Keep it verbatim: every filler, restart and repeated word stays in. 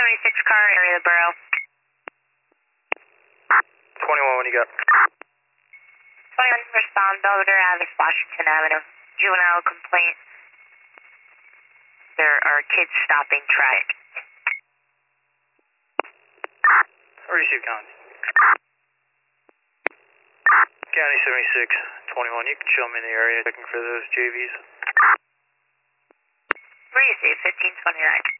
seventy-six car, area of the borough. twenty-one, what do you got? twenty-one, respond, Belvedere Avenue, Washington Avenue. Juvenile complaint. There are kids stopping traffic. Receive county. County seventy-six, twenty-one, you can show me the area looking for those J Vs. Receive fifteen twenty-nine.